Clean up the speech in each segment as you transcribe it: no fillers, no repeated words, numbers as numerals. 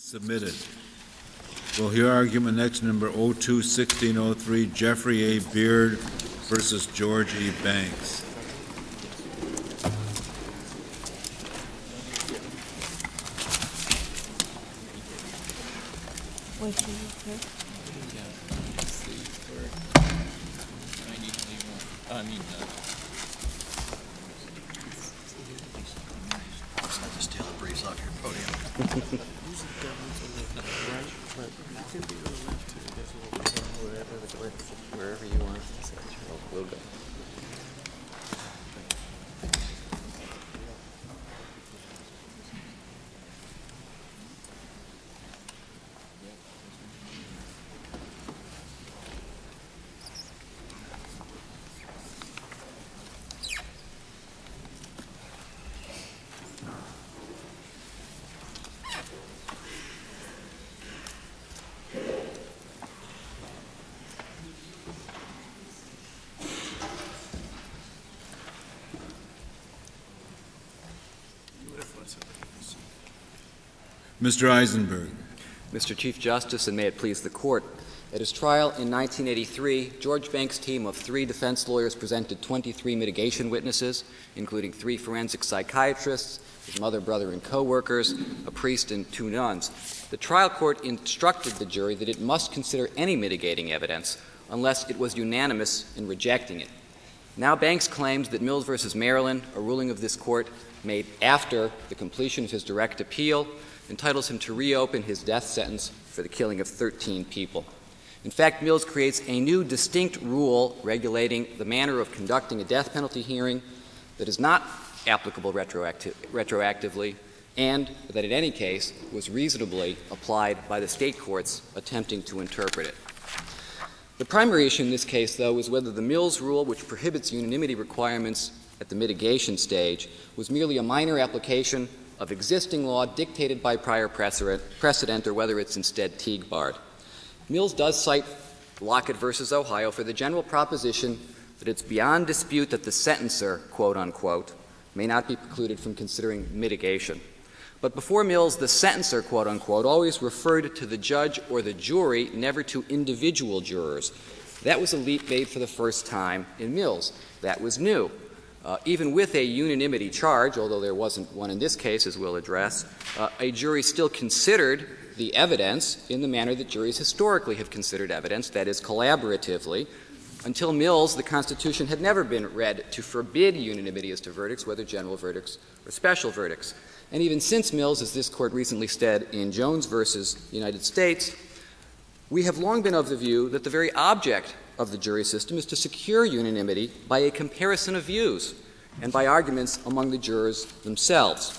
Submitted. We'll hear argument next, number 02-1603, Jeffrey A. Beard versus George E. Banks. I'll just steal a breeze off your podium. Wherever you want. We'll go. Mr. Eisenberg. Mr. Chief Justice, and may it please the Court, at his trial in 1983, George Banks' team of 3 defense lawyers presented 23 mitigation witnesses, including 3 forensic psychiatrists, his mother, brother, and co-workers, a priest, and 2 nuns. The trial court instructed the jury that it must consider any mitigating evidence unless it was unanimous in rejecting it. Now Banks claims that Mills v. Maryland, a ruling of this court made after the completion of his direct appeal, entitles him to reopen his death sentence for the killing of 13 people. In fact, Mills creates a new distinct rule regulating the manner of conducting a death penalty hearing that is not applicable retroactively and that in any case was reasonably applied by the state courts attempting to interpret it. The primary issue in this case, though, is whether the Mills rule, which prohibits unanimity requirements at the mitigation stage, was merely a minor application of existing law dictated by prior precedent or whether it's instead Teague-barred. Mills does cite Lockett v. Ohio for the general proposition that it's beyond dispute that the sentencer, quote unquote, may not be precluded from considering mitigation. But before Mills, the sentencer, quote unquote, always referred to the judge or the jury, never to individual jurors. That was a leap made for the first time in Mills. That was new. Even with a unanimity charge, although there wasn't one in this case, as we'll address, a jury still considered the evidence in the manner that juries historically have considered evidence, that is, collaboratively. Until Mills, the Constitution had never been read to forbid unanimity as to verdicts, whether general verdicts or special verdicts. And even since Mills, as this Court recently said in Jones v. United States, we have long been of the view that the very object of the jury system is to secure unanimity by a comparison of views and by arguments among the jurors themselves.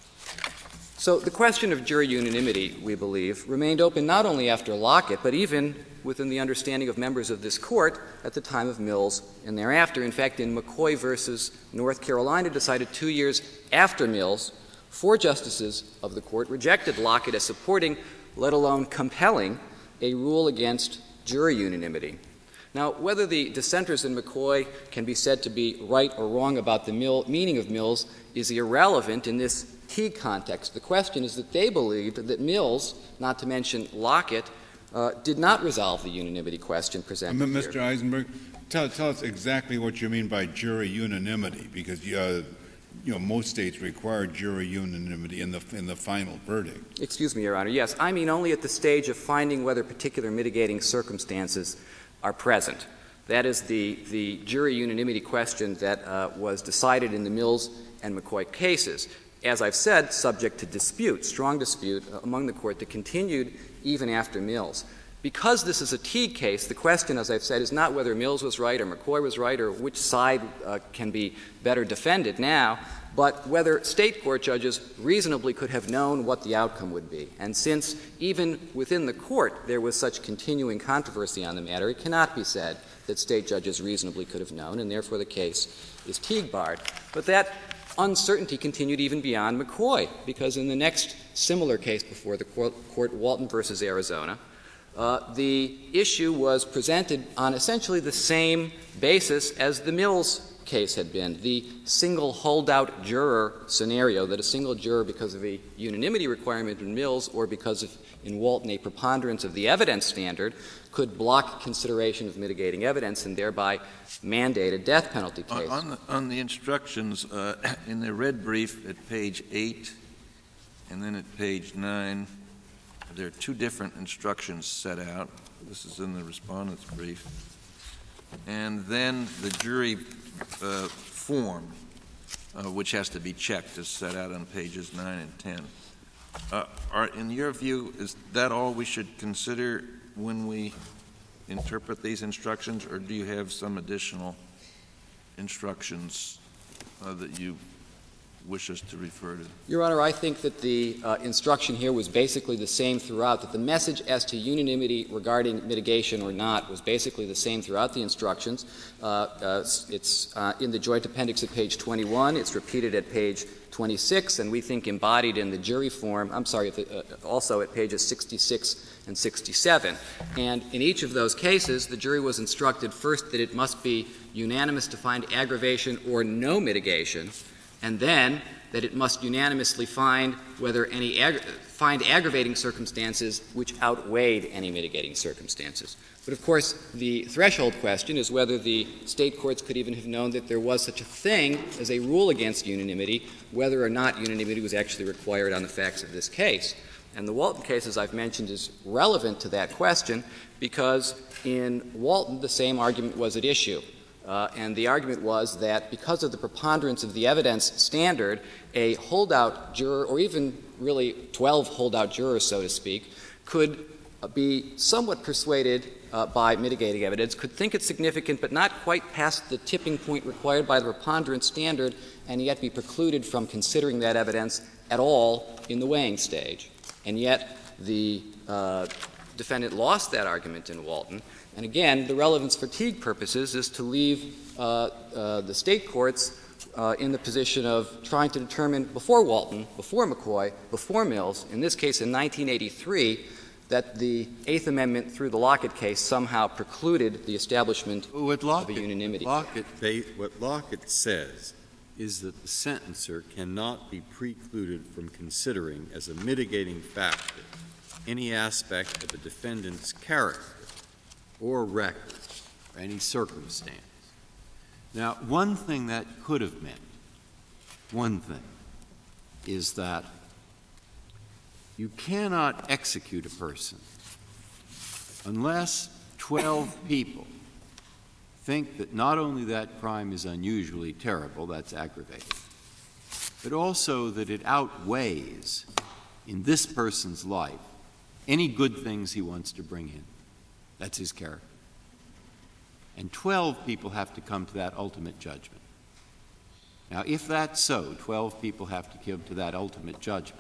So the question of jury unanimity, we believe, remained open not only after Lockett, but even within the understanding of members of this Court at the time of Mills and thereafter. In fact, in McCoy v. North Carolina, decided 2 years after Mills, 4 justices of the Court rejected Lockett as supporting, let alone compelling, a rule against jury unanimity. Now, whether the dissenters in McCoy can be said to be right or wrong about the meaning of Mills is irrelevant in this Teague context. The question is that they believed that Mills, not to mention Lockett, did not resolve the unanimity question presented here. Mr. Eisenberg, tell us exactly what you mean by jury unanimity, because most states require jury unanimity in the final verdict. Excuse me, Your Honor. Yes, I mean only at the stage of finding whether particular mitigating circumstances are present. That is the jury unanimity question that was decided in the Mills and McCoy cases. As I've said, subject to dispute, strong dispute among the Court that continued even after Mills. Because this is a Teague case, the question, as I've said, is not whether Mills was right or McCoy was right or which side can be better defended now, but whether state court judges reasonably could have known what the outcome would be. And since even within the Court there was such continuing controversy on the matter, it cannot be said that state judges reasonably could have known, and therefore the case is Teague-barred. But that uncertainty continued even beyond McCoy, because in the next similar case before the Court, Walton v. Arizona, the issue was presented on essentially the same basis as the Mills case had been, the single holdout juror scenario, that a single juror, because of a unanimity requirement in Mills or because of, in Walton, a preponderance of the evidence standard, could block consideration of mitigating evidence and thereby mandate a death penalty case. On the instructions, in the red brief at page 8 and then at page 9, there are two different instructions set out. This is in the respondent's brief. And then the jury form, which has to be checked, is set out on pages 9 and 10. In your view, is that all we should consider when we interpret these instructions, or do you have some additional instructions that you wish us to refer to? Your Honor, I think that the instruction here was basically the same throughout, that the message as to unanimity regarding mitigation or not was basically the same throughout the instructions. It's in the joint appendix at page 21. It's repeated at page 26, and we think embodied in the jury form, also at pages 66 and 67. And in each of those cases, the jury was instructed first that it must be unanimous to find aggravation or no mitigation, and then that it must unanimously find whether find aggravating circumstances which outweighed any mitigating circumstances. But of course, the threshold question is whether the state courts could even have known that there was such a thing as a rule against unanimity, whether or not unanimity was actually required on the facts of this case. And the Walton case, as I've mentioned, is relevant to that question because in Walton the same argument was at issue. And the argument was that because of the preponderance of the evidence standard, a holdout juror, or even really 12 holdout jurors, so to speak, could be somewhat persuaded by mitigating evidence, could think it's significant but not quite past the tipping point required by the preponderance standard, and yet be precluded from considering that evidence at all in the weighing stage. And yet the defendant lost that argument in Walton. And again, the relevance fatigue purposes is to leave the state courts in the position of trying to determine before Walton, before McCoy, before Mills, in this case in 1983, that the Eighth Amendment through the Lockett case somehow precluded the establishment of a unanimity. What Lockett says is that the sentencer cannot be precluded from considering as a mitigating factor any aspect of a defendant's character or record or any circumstance. Now, one thing that could have meant, is that you cannot execute a person unless 12 people think that not only that crime is unusually terrible, that's aggravating, but also that it outweighs in this person's life any good things he wants to bring in. That's his character. And 12 people have to come to that ultimate judgment. Now, if that's so, 12 people have to come to that ultimate judgment.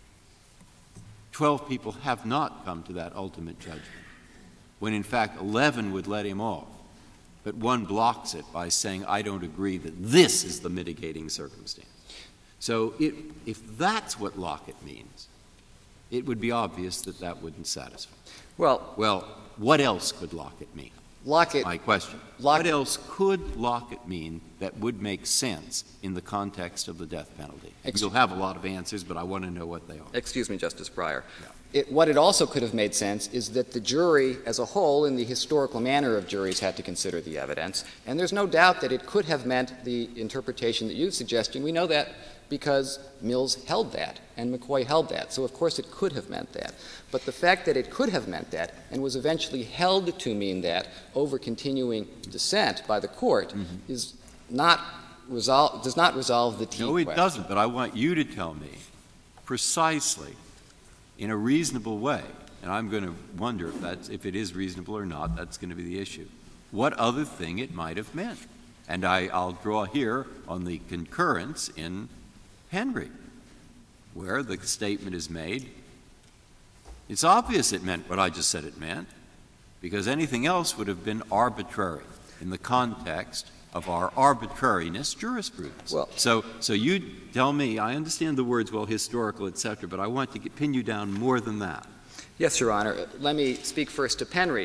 12 people have not come to that ultimate judgment, when in fact 11 would let him off, but one blocks it by saying, I don't agree that this is the mitigating circumstance. So if that's what Lockett means, it would be obvious that that wouldn't satisfy. Well, what else could Lockett mean? My question. What else could Lockett mean that would make sense in the context of the death penalty? You'll have a lot of answers, but I want to know what they are. Excuse me, Justice Breyer. Yeah. What it also could have made sense is that the jury as a whole, in the historical manner of juries, had to consider the evidence. And there's no doubt that it could have meant the interpretation that you're suggesting. We know that because Mills held that and McCoy held that. So, of course, it could have meant that. But the fact that it could have meant that and was eventually held to mean that over continuing dissent by the court is not does not resolve the Teague question. No, it doesn't. But I want you to tell me precisely, in a reasonable way, and I'm going to wonder if it is reasonable or not, that's going to be the issue, what other thing it might have meant. And I'll draw here on the concurrence in Henry, where the statement is made, it's obvious it meant what I just said it meant, because anything else would have been arbitrary in the context of our arbitrariness jurisprudence. Well, so you tell me, I understand the words, well, historical, etc., but I want to pin you down more than that. Yes, Your Honor. Let me speak first to Penry.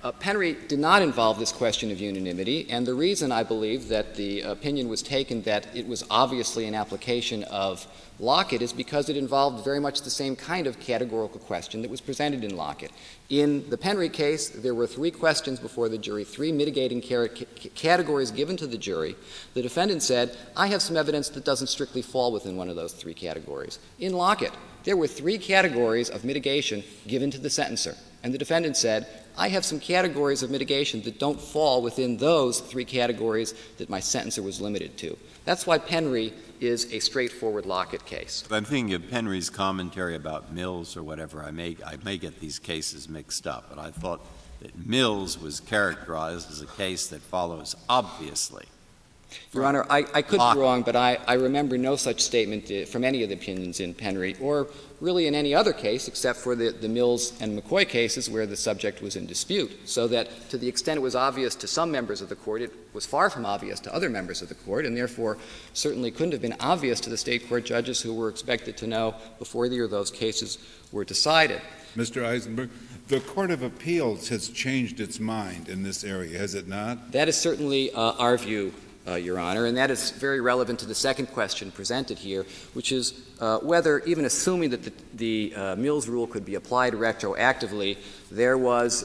Penry did not involve this question of unanimity, and the reason I believe that the opinion was taken that it was obviously an application of Lockett is because it involved very much the same kind of categorical question that was presented in Lockett. In the Penry case, there were 3 questions before the jury, 3 mitigating categories given to the jury. The defendant said, I have some evidence that doesn't strictly fall within one of those 3 categories. In Lockett, there were 3 categories of mitigation given to the sentencer, and the defendant said, I have some categories of mitigation that don't fall within those 3 categories that my sentencer was limited to. That's why Penry is a straightforward Lockett case. I'm thinking of Penry's commentary about Mills or whatever. I may get these cases mixed up, but I thought that Mills was characterized as a case that follows obviously. Your Honor, I could be wrong, but I remember no such statement from any of the opinions in Penry, or really in any other case except for the Mills and McCoy cases where the subject was in dispute, so that to the extent it was obvious to some members of the Court, it was far from obvious to other members of the Court, and therefore certainly couldn't have been obvious to the State court judges who were expected to know before either of those cases were decided. Mr. Eisenberg, the Court of Appeals has changed its mind in this area, has it not? That is certainly our view, Your Honor, and that is very relevant to the second question presented here, which is whether, even assuming that the Mills rule could be applied retroactively, there was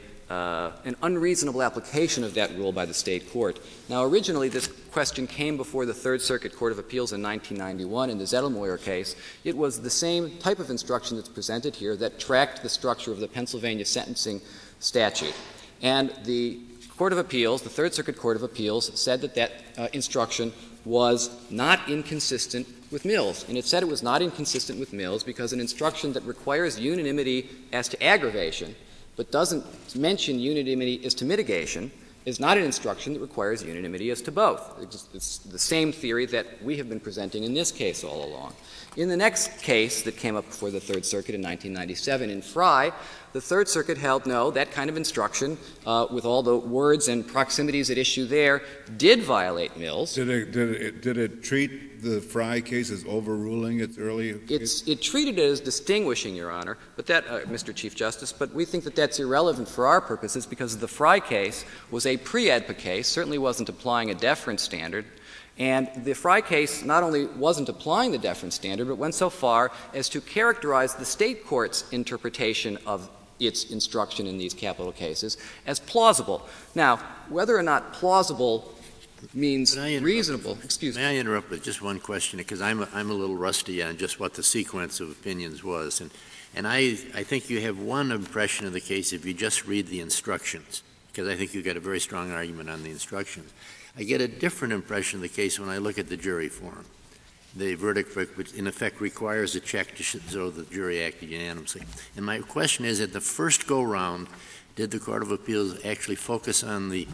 an unreasonable application of that rule by the State court. Now, originally, this question came before the Third Circuit Court of Appeals in 1991 in the Zettelmoyer case. It was the same type of instruction that's presented here that tracked the structure of the Pennsylvania sentencing statute. And the Court of Appeals, the Third Circuit Court of Appeals, said that instruction was not inconsistent with Mills. And it said it was not inconsistent with Mills because an instruction that requires unanimity as to aggravation but doesn't mention unanimity as to mitigation is not an instruction that requires unanimity as to both. It's the same theory that we have been presenting in this case all along. In the next case that came up before the Third Circuit in 1997 in Frye, the Third Circuit held no, that kind of instruction, with all the words and proximities at issue there, did violate Mills. Did it treat the Frye case as overruling its earlier case? It treated it as distinguishing, Your Honor, but Mr. Chief Justice, but we think that that's irrelevant for our purposes because the Frye case was a pre-AEDPA case, certainly wasn't applying a deference standard. And the Frye case not only wasn't applying the deference standard, but went so far as to characterize the State court's interpretation of its instruction in these capital cases as plausible. Now, whether or not plausible means reasonable. Excuse me. May I interrupt with just one question? Because I'm a little rusty on just what the sequence of opinions was. And I think you have one impression of the case if you just read the instructions, because I think you've got a very strong argument on the instructions. I get a different impression of the case when I look at the jury form. The verdict, which in effect requires a check to show the jury acted unanimously. And my question is, at the first go-round, did the Court of Appeals actually focus on the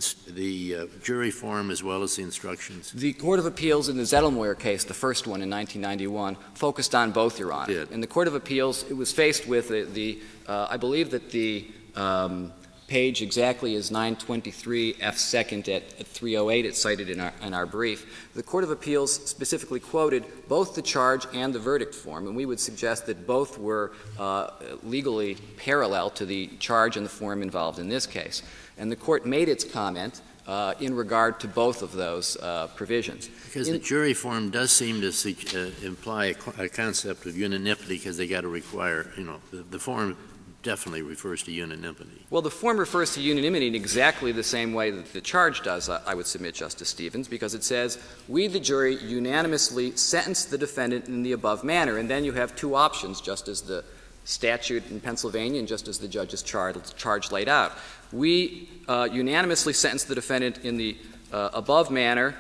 jury form as well as the instructions? The Court of Appeals in the Zettelmoyer case, the first one in 1991, focused on both, Your Honor. Did. In the Court of Appeals, it was faced with I believe that the page exactly is 923 F. 2nd at 308. It's cited in our brief. The Court of Appeals specifically quoted both the charge and the verdict form, and we would suggest that both were legally parallel to the charge and the form involved in this case. And the Court made its comment in regard to both of those provisions. Because the jury form does seem to imply a concept of unanimity because they got to require, the form definitely refers to unanimity. Well, the form refers to unanimity in exactly the same way that the charge does, I would submit, Justice Stevens, because it says, we, the jury, unanimously sentence the defendant in the above manner. And then you have two options, just as the statute in Pennsylvania and just as the judge's charge laid out. We unanimously sentence the defendant in the above manner,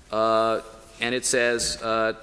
and it says,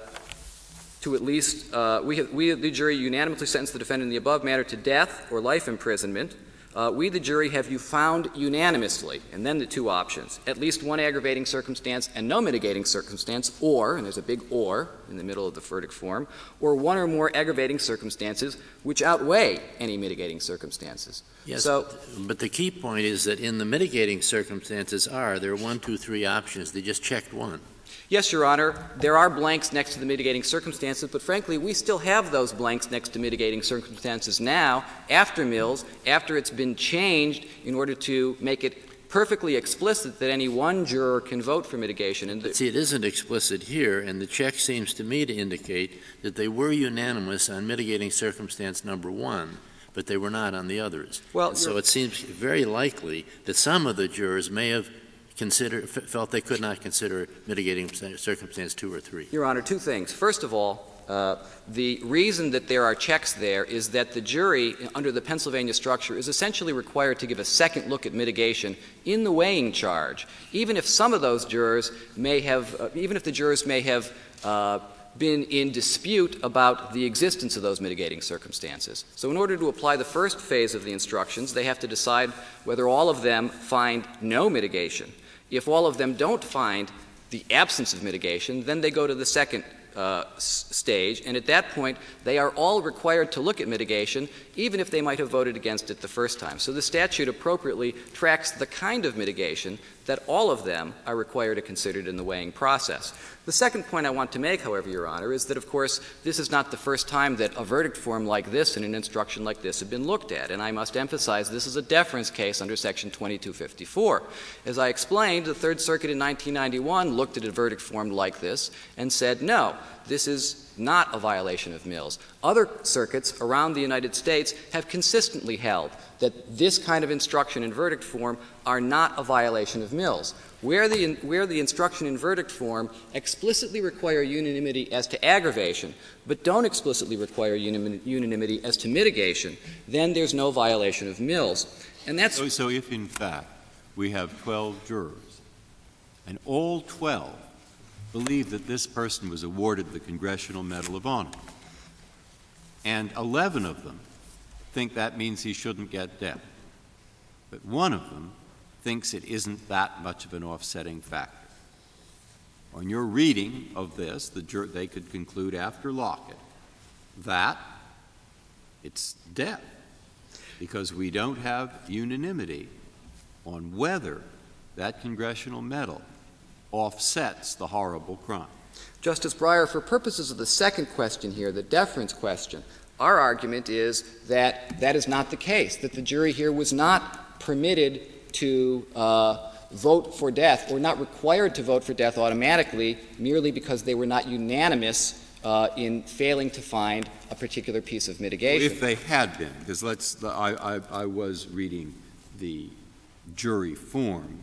to at least, we, the jury, unanimously sentence the defendant in the above manner to death or life imprisonment. We, the jury, have you found unanimously, and then the two options, at least one aggravating circumstance and no mitigating circumstance, or, and there's a big or in the middle of the verdict form, or one or more aggravating circumstances which outweigh any mitigating circumstances. Yes, but the key point is that in the mitigating circumstances there are 1, 2, 3 options. They just checked one. Yes, Your Honor, there are blanks next to the mitigating circumstances, but frankly, we still have those blanks next to mitigating circumstances now, after Mills, after it's been changed in order to make it perfectly explicit that any one juror can vote for mitigation. And See, it isn't explicit here, and the check seems to me to indicate that they were unanimous on mitigating circumstance number one, but they were not on the others. Well, so it seems very likely that some of the jurors may have felt they could not consider mitigating circumstance 2 or 3. Your Honor, two things. First of all, the reason that there are checks there is that the jury, under the Pennsylvania structure, is essentially required to give a second look at mitigation in the weighing charge, even if some of those jurors may have, even if the jurors may have been in dispute about the existence of those mitigating circumstances. So in order to apply the first phase of the instructions, they have to decide whether all of them find no mitigation. If all of them don't find the absence of mitigation, then they go to the second stage, and at that point, they are all required to look at mitigation, even if they might have voted against it the first time. So the statute appropriately tracks the kind of mitigation that all of them are required to consider in the weighing process. The second point I want to make, however, Your Honor, is that, of course, this is not the first time that a verdict form like this and an instruction like this have been looked at, and I must emphasize this is a deference case under Section 2254. As I explained, the Third Circuit in 1991 looked at a verdict form like this and said, no, this is not a violation of Mills. Other circuits around the United States have consistently held that this kind of instruction in verdict form are not a violation of Mills. Where the instruction in verdict form explicitly require unanimity as to aggravation, but don't explicitly require unanimity as to mitigation, then there's no violation of Mills. And that's so if, in fact, we have 12 jurors, and all 12 believe that this person was awarded the Congressional Medal of Honor, and 11 of them think that means he shouldn't get death, but one of them thinks it isn't that much of an offsetting factor. On your reading of this, they could conclude after Lockett that it's death, because we don't have unanimity on whether that Congressional medal offsets the horrible crime. Justice Breyer, for purposes of the second question here, the deference question, our argument is that that is not the case, that the jury here was not permitted to vote for death, or not required to vote for death automatically, merely because they were not unanimous in failing to find a particular piece of mitigation. Well, if they had been, because I was reading the jury form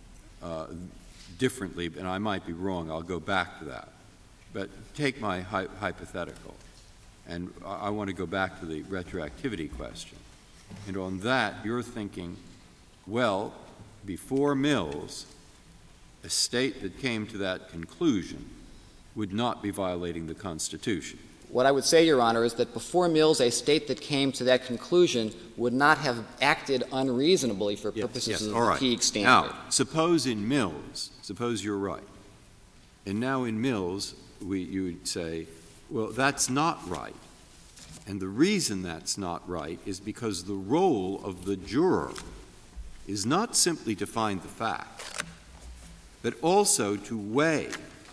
differently, and I might be wrong. I'll go back to that. But take my hypothetical, and I want to go back to the retroactivity question. And on that, you're thinking, well, before Mills, a state that came to that conclusion would not be violating the Constitution. What I would say, Your Honor, is that before Mills, a state that came to that conclusion would not have acted unreasonably for purposes of the Teague standard. Now, suppose in Mills, suppose you're right, and now in Mills you would say, well, that's not right. And the reason that's not right is because the role of the juror is not simply to find the fact, but also to weigh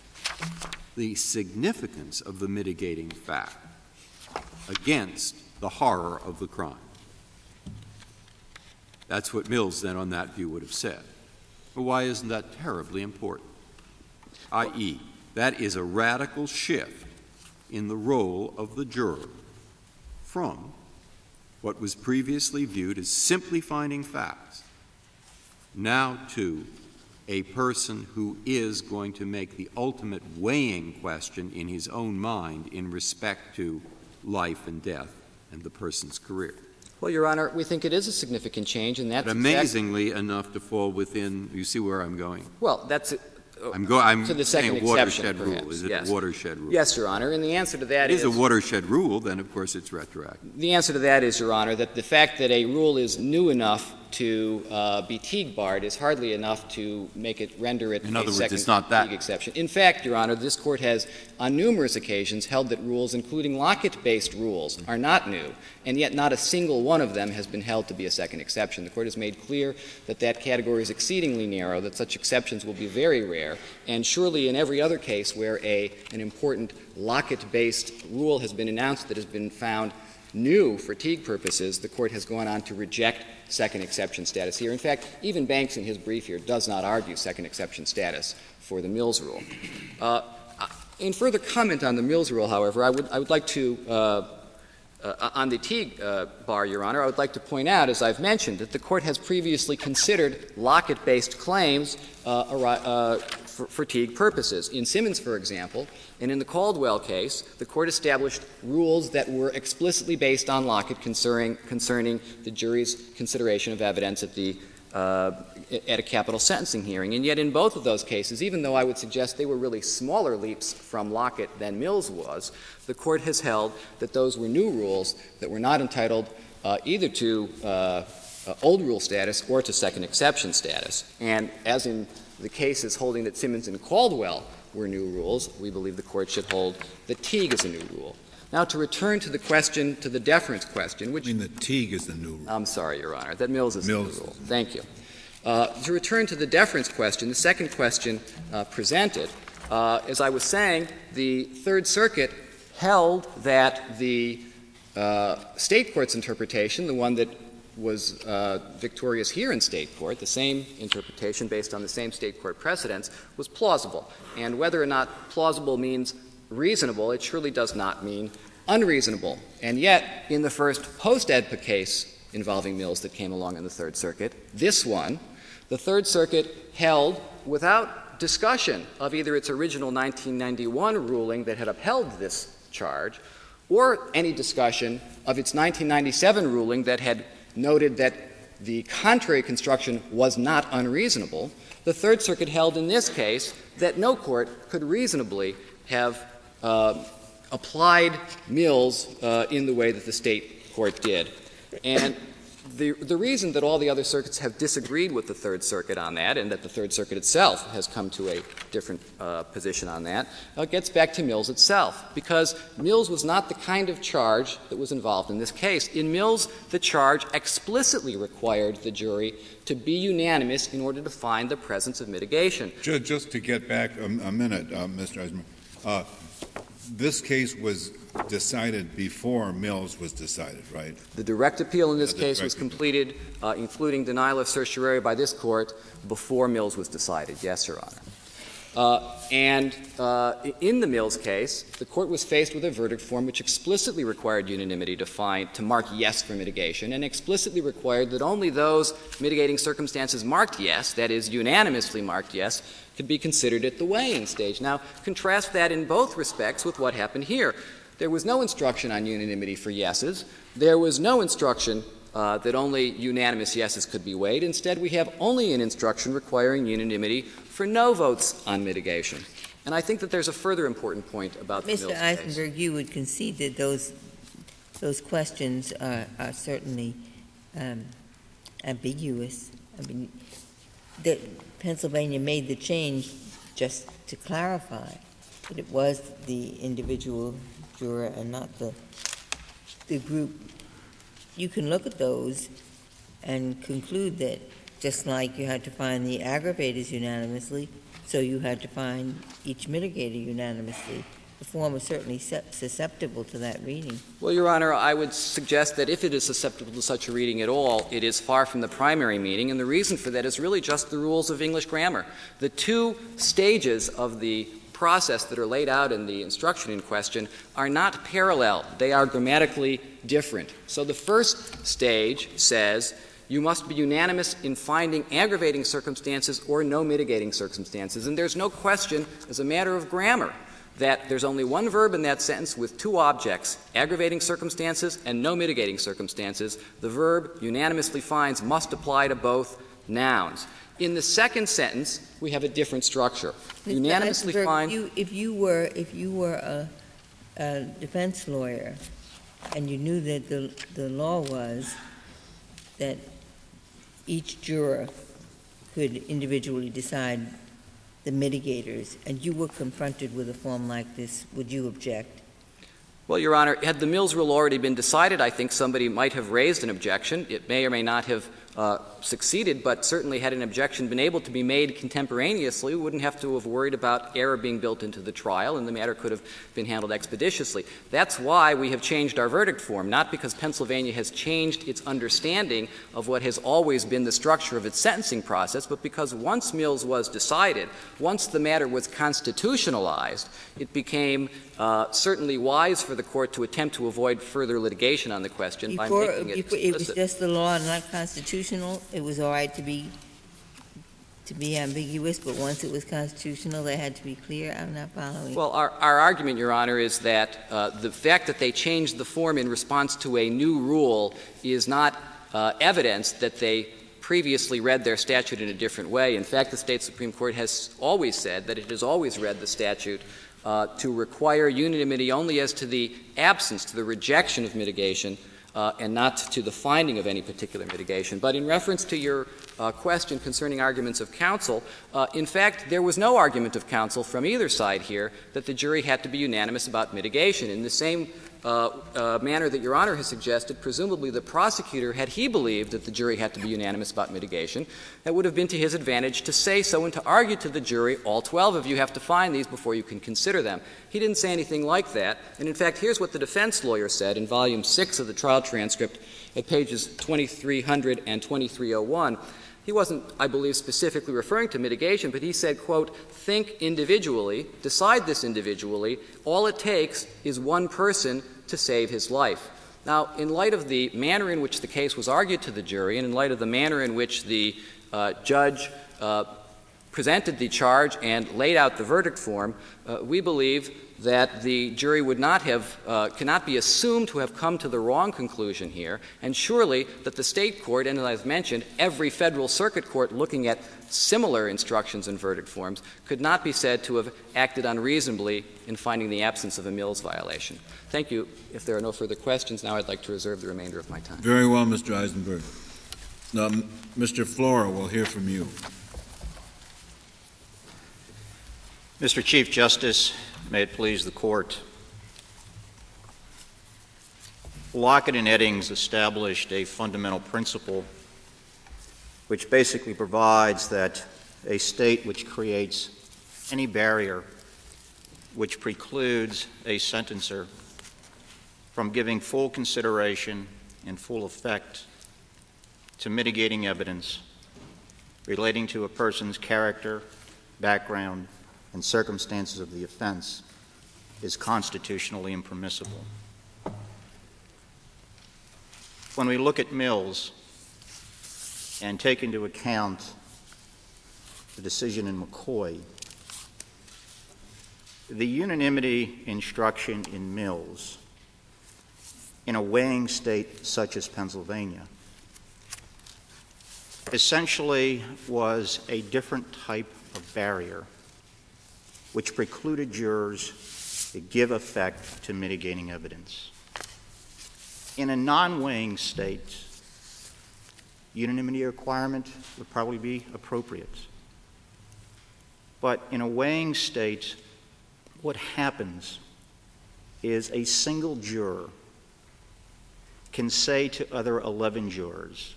the significance of the mitigating fact against the horror of the crime. That's what Mills then on that view would have said. But why isn't that terribly important? i.e., that is a radical shift in the role of the juror from what was previously viewed as simply finding facts now to a person who is going to make the ultimate weighing question in his own mind in respect to life and death and the person's career. Well, Your Honor, we think it is a significant change, and that's but amazingly enough to fall within. You see where I'm going? Well, that's I'm to the second saying a watershed exception, rule. perhaps. Is it Yes. a watershed rule? Yes, Your Honor, and the answer to that is a watershed rule, then of course it's retroactive. The answer to that is, Your Honor, that the fact that a rule is new enough to be Teague barred is hardly enough to render it In a other words, second it's not that. Teague exception. In fact, Your Honor, this Court has on numerous occasions held that rules, including Lockett-based rules, are not new, and yet not a single one of them has been held to be a second exception. The Court has made clear that that category is exceedingly narrow, that such exceptions will be very rare, and surely in every other case where an important Lockett-based rule has been announced that has been found new for Teague purposes, the Court has gone on to reject second exception status here. In fact, even Banks in his brief here does not argue second exception status for the Mills rule. In further comment on the Mills rule, however, I would like to on the Teague bar, Your Honor, I would like to point out, as I've mentioned, that the Court has previously considered Lockett-based claims for Teague purposes. In Simmons, for example, and in the Caldwell case, the Court established rules that were explicitly based on Lockett concerning the jury's consideration of evidence at a capital sentencing hearing. And yet in both of those cases, even though I would suggest they were really smaller leaps from Lockett than Mills was, the Court has held that those were new rules that were not entitled either to old rule status or to second exception status. And as in the cases holding that Simmons and Caldwell were new rules, we believe the Court should hold that Teague is a new rule. Now, to return to the deference question, which— I mean that Teague is the new rule. I'm sorry, Your Honor, that Mills is the new Mills. rule. Thank you. To return to the deference question, the second question presented, as I was saying, the Third Circuit held that the state court's interpretation, the one that was victorious here in state court, the same interpretation based on the same state court precedents, was plausible. And whether or not plausible means reasonable, it surely does not mean unreasonable. And yet, in the first post-AEDPA case involving Mills that came along in the Third Circuit, this one, the Third Circuit held without discussion of either its original 1991 ruling that had upheld this charge or any discussion of its 1997 ruling that had noted that the contrary construction was not unreasonable. The Third Circuit held in this case that no court could reasonably have applied Mills in the way that the state court did. And the reason that all the other circuits have disagreed with the Third Circuit on that, and that the Third Circuit itself has come to a different position on that, gets back to Mills itself, because Mills was not the kind of charge that was involved in this case. In Mills, the charge explicitly required the jury to be unanimous in order to find the presence of mitigation. Just to get back a minute, Mr. Eisner, this case was decided before Mills was decided, right? The direct appeal in this case was completed, including denial of certiorari by this Court, before Mills was decided. Yes, Your Honor. And in the Mills case, the Court was faced with a verdict form which explicitly required unanimity to mark yes for mitigation, and explicitly required that only those mitigating circumstances marked yes, that is, unanimously marked yes, could be considered at the weighing stage. Now, contrast that in both respects with what happened here. There was no instruction on unanimity for yeses. There was no instruction that only unanimous yeses could be weighed. Instead, we have only an instruction requiring unanimity for no votes on mitigation. And I think that there's a further important point about the Mills case. Mr. Eisenberg, you would concede that those questions are certainly ambiguous. I mean, that Pennsylvania made the change just to clarify that it was the individual juror and not the group. You can look at those and conclude that just like you had to find the aggravators unanimously, so you had to find each mitigator unanimously. The form is certainly susceptible to that reading. Well, Your Honor, I would suggest that if it is susceptible to such a reading at all, it is far from the primary meaning, and the reason for that is really just the rules of English grammar. The two stages of the process that are laid out in the instruction in question are not parallel. They are grammatically different. So the first stage says you must be unanimous in finding aggravating circumstances or no mitigating circumstances. And there's no question, as a matter of grammar, that there's only one verb in that sentence with two objects, aggravating circumstances and no mitigating circumstances. The verb unanimously finds must apply to both nouns. In the second sentence, we have a different structure. Unanimously find. If you were a defense lawyer and you knew that the law was that each juror could individually decide the mitigators, and you were confronted with a form like this, would you object? Well, Your Honor, had the Mills rule already been decided, I think somebody might have raised an objection. It may or may not have succeeded, but certainly had an objection been able to be made contemporaneously, we wouldn't have to have worried about error being built into the trial, and the matter could have been handled expeditiously. That's why we have changed our verdict form, not because Pennsylvania has changed its understanding of what has always been the structure of its sentencing process, but because once Mills was decided, once the matter was constitutionalized, it became certainly wise for the Court to attempt to avoid further litigation on the question by making it explicit. It was just the law, not constitutional. It was all right to be ambiguous, but once it was constitutional, they had to be clear. I'm not following. Well, our argument, Your Honor, is that the fact that they changed the form in response to a new rule is not evidence that they previously read their statute in a different way. In fact, the State Supreme Court has always said that it has always read the statute to require unanimity only as to the absence, to the rejection of mitigation, and not to the finding of any particular mitigation. But in reference to your question concerning arguments of counsel, in fact, there was no argument of counsel from either side here that the jury had to be unanimous about mitigation. In the same manner that Your Honor has suggested, presumably the prosecutor, had he believed that the jury had to be unanimous about mitigation, that would have been to his advantage to say so and to argue to the jury, all 12 of you have to find these before you can consider them. He didn't say anything like that. And in fact, here's what the defense lawyer said in Volume 6 of the trial transcript at pages 2300 and 2301. He wasn't, I believe, specifically referring to mitigation, but he said, quote, think individually, decide this individually. All it takes is one person to save his life. Now, in light of the manner in which the case was argued to the jury and in light of the manner in which the judge presented the charge and laid out the verdict form, we believe that the jury would not have, cannot be assumed to have come to the wrong conclusion here, and surely that the state court, and as I've mentioned, every federal circuit court looking at similar instructions and verdict forms, could not be said to have acted unreasonably in finding the absence of a Mills violation. Thank you. If there are no further questions, now I'd like to reserve the remainder of my time. Very well, Mr. Eisenberg. Now, Mr. Flora, we'll hear from you. Mr. Chief Justice, may it please the Court. Lockett and Eddings established a fundamental principle which basically provides that a state which creates any barrier which precludes a sentencer from giving full consideration and full effect to mitigating evidence relating to a person's character, background, and circumstances of the offense is constitutionally impermissible. When we look at Mills and take into account the decision in McCoy, the unanimity instruction in Mills in a weighing state such as Pennsylvania essentially was a different type of barrier which precluded jurors to give effect to mitigating evidence. In a non-weighing state, unanimity requirement would probably be appropriate. But in a weighing state, what happens is a single juror can say to other 11 jurors,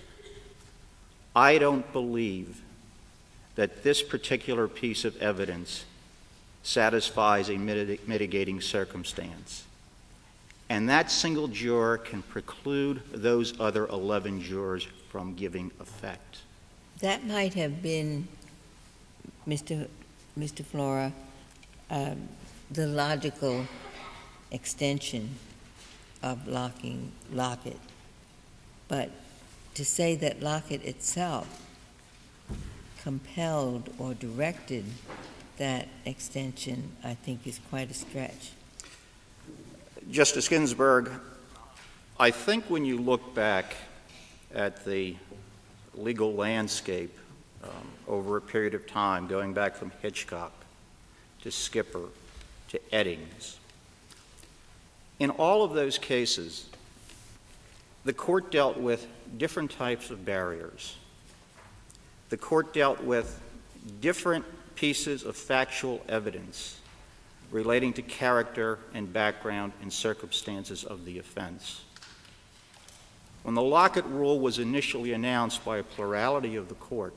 I don't believe that this particular piece of evidence satisfies a mitigating circumstance. And that single juror can preclude those other 11 jurors from giving effect. That might have been, Mr. Flora, the logical extension of Lockett. But to say that Lockett itself compelled or directed that extension, I think, is quite a stretch. Justice Ginsburg, I think when you look back at the legal landscape over a period of time, going back from Hitchcock to Skipper to Eddings, in all of those cases, the court dealt with different types of barriers. The court dealt with different pieces of factual evidence relating to character and background and circumstances of the offense. When the Lockett Rule was initially announced by a plurality of the court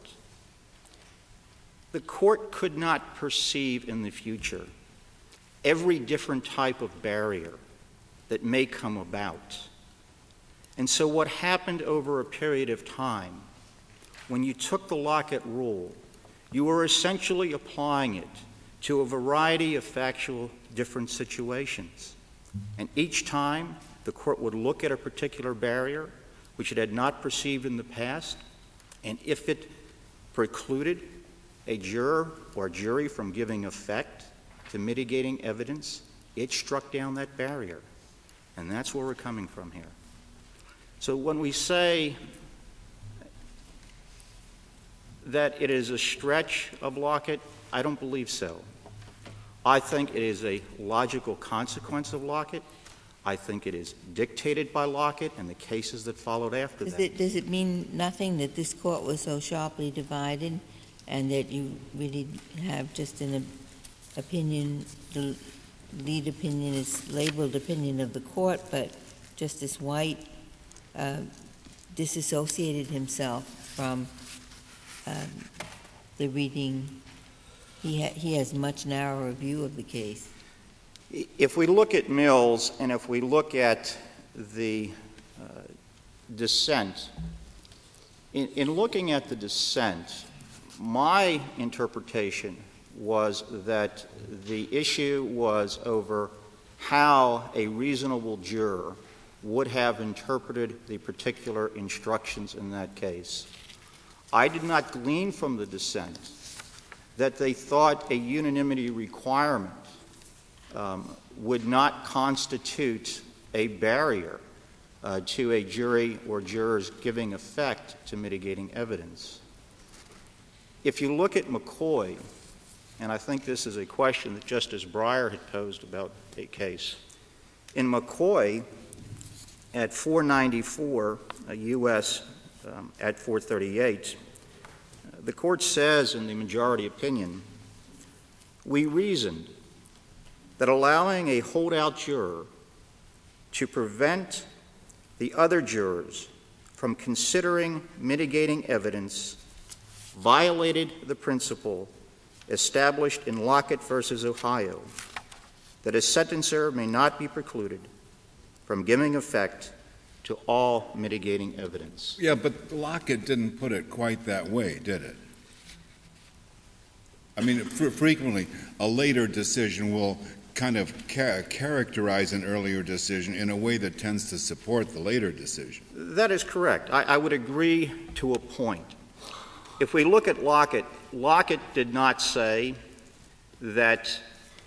could not perceive in the future every different type of barrier that may come about. And so what happened over a period of time, when you took the Lockett Rule, you were essentially applying it to a variety of factual different situations. And each time, the court would look at a particular barrier which it had not perceived in the past, and if it precluded a juror or jury from giving effect to mitigating evidence, it struck down that barrier. And that's where we're coming from here. So when we say that it is a stretch of Lockett, I don't believe so. I think it is a logical consequence of Lockett. I think it is dictated by Lockett and the cases that followed after that. Does it mean nothing that this court was so sharply divided and that you really have just an opinion, the lead opinion is labeled opinion of the court, but Justice White disassociated himself from the reading? He has much narrower view of the case. If we look at Mills and if we look at the dissent, in looking at the dissent, my interpretation was that the issue was over how a reasonable juror would have interpreted the particular instructions in that case. I did not glean from the dissent that they thought a unanimity requirement would not constitute a barrier to a jury or jurors giving effect to mitigating evidence. If you look at McCoy, and I think this is a question that Justice Breyer had posed about a case, in McCoy at 494 U.S. At 438, the court says in the majority opinion, we reasoned that allowing a holdout juror to prevent the other jurors from considering mitigating evidence violated the principle established in Lockett versus Ohio that a sentencer may not be precluded from giving effect to all mitigating evidence. Yeah, but Lockett didn't put it quite that way, did it? I mean, frequently a later decision will kind of characterize an earlier decision in a way that tends to support the later decision. That is correct. I would agree to a point. If we look at Lockett, Lockett did not say that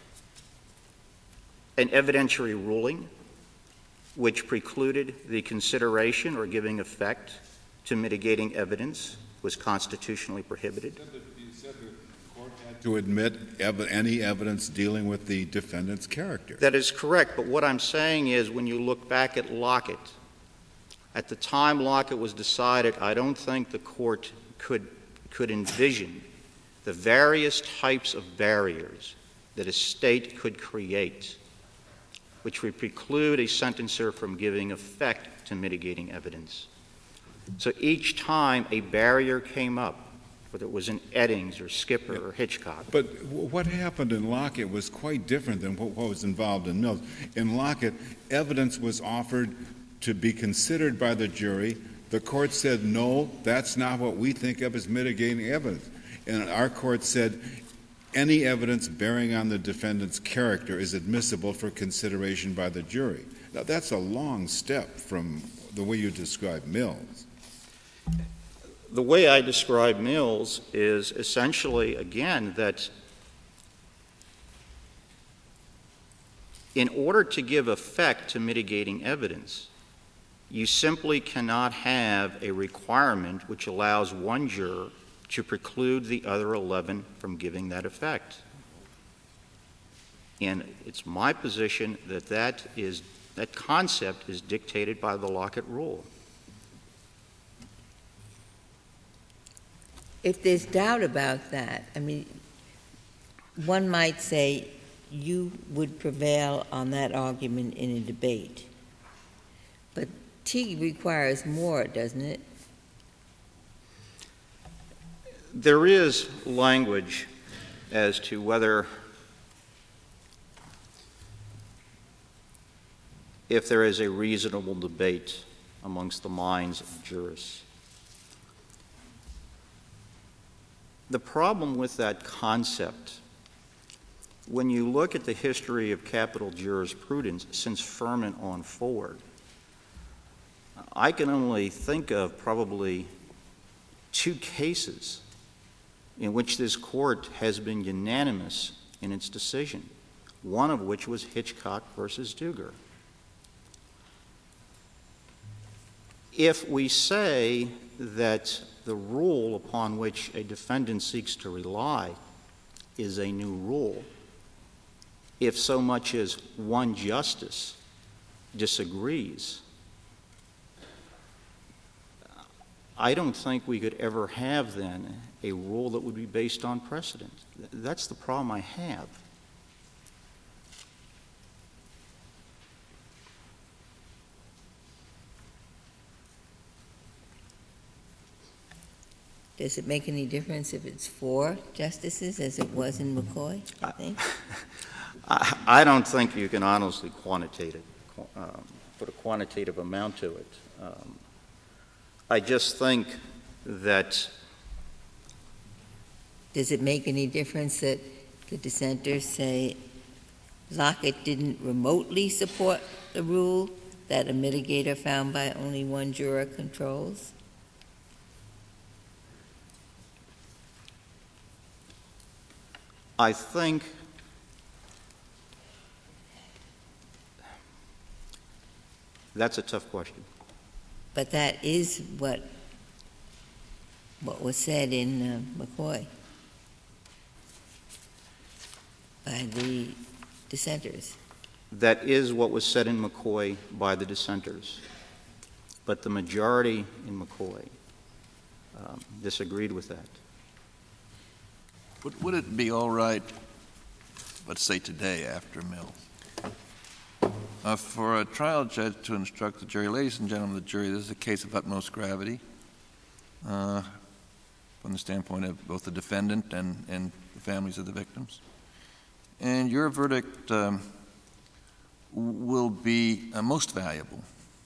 an evidentiary ruling which precluded the consideration or giving effect to mitigating evidence was constitutionally prohibited. You said the court had to admit any evidence dealing with the defendant's character. That is correct, but what I'm saying is when you look back at Lockett, at the time Lockett was decided, I don't think the court could envision the various types of barriers that a state could create which would preclude a sentencer from giving effect to mitigating evidence. So each time a barrier came up, whether it was in Eddings or Skipper or Hitchcock. But what happened in Lockett was quite different than what was involved in Mills. In Lockett, evidence was offered to be considered by the jury. The court said, no, that's not what we think of as mitigating evidence. And our court said, any evidence bearing on the defendant's character is admissible for consideration by the jury. Now, that's a long step from the way you describe Mills. The way I describe Mills is essentially, again, that in order to give effect to mitigating evidence, you simply cannot have a requirement which allows one juror to preclude the other 11 from giving that effect. And it's my position that that is That concept is dictated by the Lockett rule. If there's doubt about that, I mean, one might say you would prevail on that argument in a debate. But Teague requires more, doesn't it? There is language as to whether, if there is a reasonable debate amongst the minds of jurists. The problem with that concept, when you look at the history of capital jurisprudence since Furman on forward, I can only think of probably 2 cases in which this court has been unanimous in its decision, one of which was Hitchcock versus Dugar. If we say that the rule upon which a defendant seeks to rely is a new rule, if so much as one justice disagrees, I don't think we could ever have then a rule that would be based on precedent. That's the problem I have. Does it make any difference if it's 4 justices, as it was in McCoy, I think? I don't think you can honestly quantitate it, put a quantitative amount to it. I just think that... Does it make any difference that the dissenters say Lockett didn't remotely support the rule that a mitigator found by only one juror controls? I think that's a tough question. But that is what was said in McCoy by the dissenters. That is what was said in McCoy by the dissenters. But the majority in McCoy disagreed with that. Would it be all right, let's say today after Mill, for a trial judge to instruct the jury, ladies and gentlemen of the jury, this is a case of utmost gravity from the standpoint of both the defendant and the families of the victims. And your verdict will be most valuable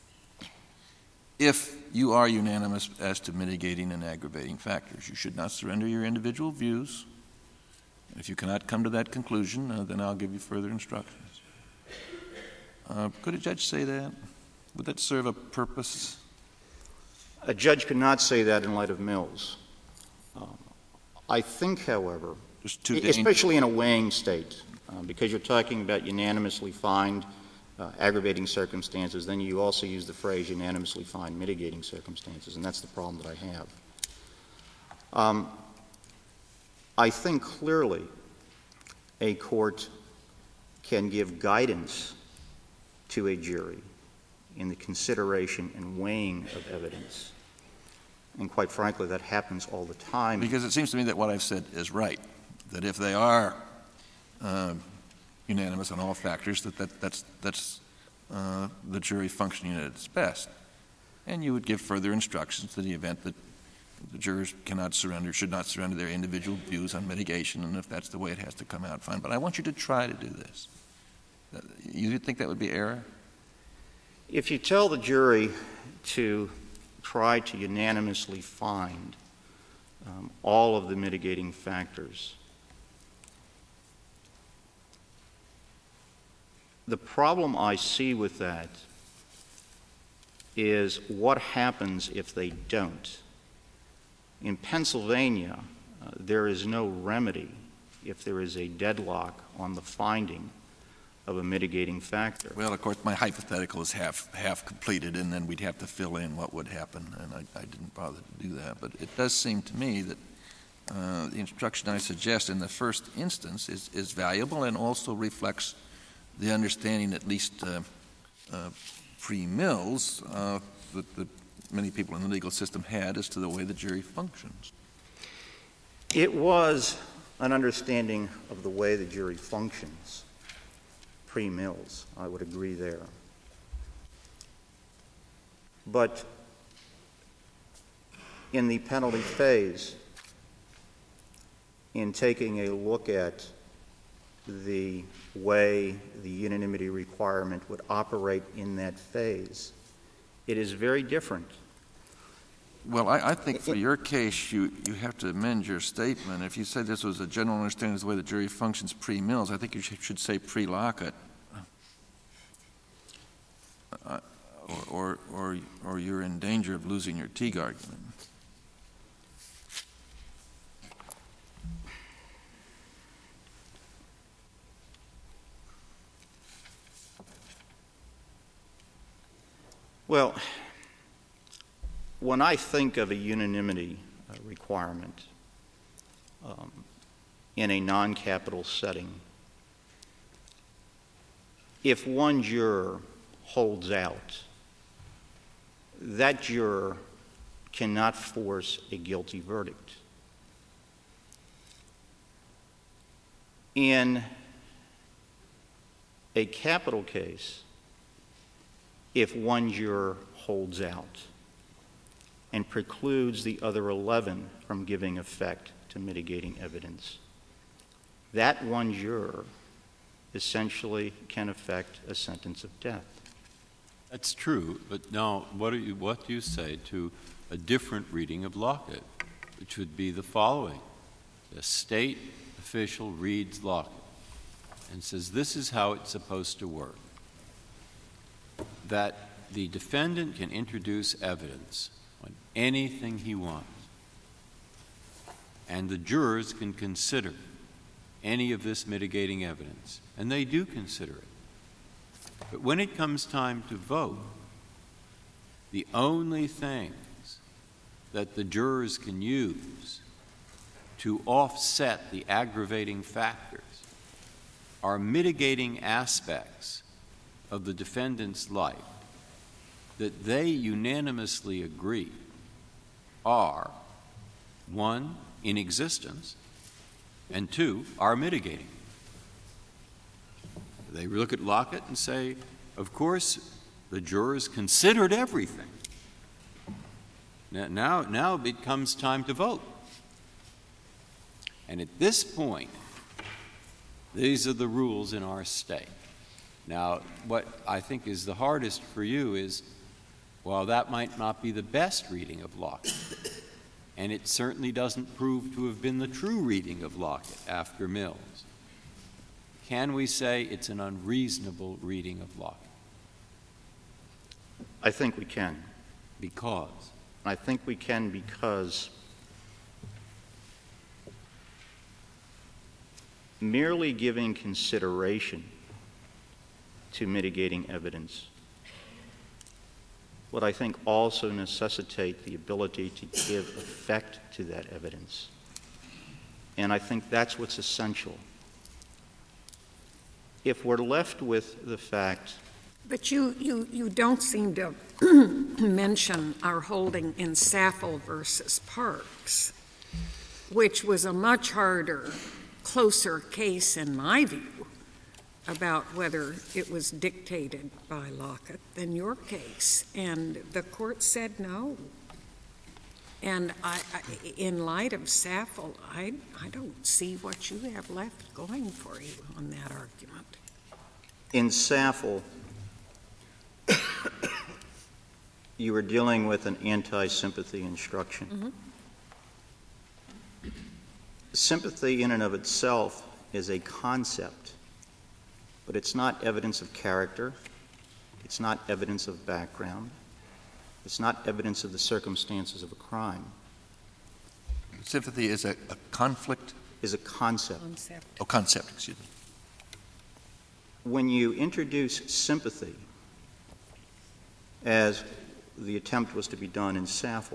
if you are unanimous as to mitigating and aggravating factors. You should not surrender your individual views. If you cannot come to that conclusion, then I'll give you further instructions. Could a judge say that? Would that serve a purpose? A judge could not say that in light of Mills. I think, however, especially in a weighing state, because you're talking about unanimously find aggravating circumstances, then you also use the phrase unanimously find mitigating circumstances, and that's the problem that I have. I think clearly a court can give guidance to a jury in the consideration and weighing of evidence. And quite frankly, that happens all the time. Because it seems to me that what I've said is right, that if they are unanimous on all factors, that's the jury functioning at its best. And you would give further instructions to the event that the jurors should not surrender their individual views on mitigation, and if that's the way it has to come out, fine. But I want you to try to do this. You think that would be error? If you tell the jury to try to unanimously find all of the mitigating factors, the problem I see with that is what happens if they don't. In Pennsylvania, there is no remedy if there is a deadlock on the finding of a mitigating factor. Well, of course, my hypothetical is half completed, and then we'd have to fill in what would happen, and I didn't bother to do that. But it does seem to me that the instruction I suggest in the first instance is valuable and also reflects the understanding, at least pre-Mills that many people in the legal system had as to the way the jury functions. It was an understanding of the way the jury functions pre-Mills. I would agree there. But in the penalty phase, in taking a look at the way the unanimity requirement would operate in that phase, it is very different. Well, I think for your case, you have to amend your statement. If you say this was a general understanding of the way the jury functions pre-Mills, I think you should say pre-Lockett. Or you're in danger of losing your Teague argument. Well, when I think of a unanimity requirement in a non-capital setting, if one juror holds out, that juror cannot force a guilty verdict. In a capital case, if one juror holds out and precludes the other 11 from giving effect to mitigating evidence, that one juror essentially can affect a sentence of death. That's true, but now what do you say to a different reading of Lockett, which would be the following? The state official reads Lockett and says this is how it's supposed to work, that the defendant can introduce evidence on anything he wants, and the jurors can consider any of this mitigating evidence, and they do consider it. But when it comes time to vote, the only things that the jurors can use to offset the aggravating factors are mitigating aspects of the defendant's life that they unanimously agree are, one, in existence, and two, are mitigating. They look at Lockett and say, of course, the jurors considered everything. Now it comes time to vote. And at this point, these are the rules in our state. Now, what I think is the hardest for you is, well, that might not be the best reading of Lockett, and it certainly doesn't prove to have been the true reading of Lockett after Mills. Can we say it's an unreasonable reading of Lockett? I think we can. Because? I think we can because merely giving consideration to mitigating evidence would, I think, also necessitate the ability to give effect to that evidence. And I think that's what's essential. If we're left with the fact... But you don't seem to mention our holding in Saffel versus Parks, which was a much harder, closer case, in my view, about whether it was dictated by Lockett than your case. And the court said no. And in light of Saffel, I don't see what you have left going for you on that argument. In Saffel, you were dealing with an anti-sympathy instruction. Mm-hmm. Sympathy in and of itself is a concept, but it's not evidence of character. It's not evidence of background. It's not evidence of the circumstances of a crime. Sympathy is a conflict? Is a concept. Oh, concept, excuse me. When you introduce sympathy, as the attempt was to be done in Saffel,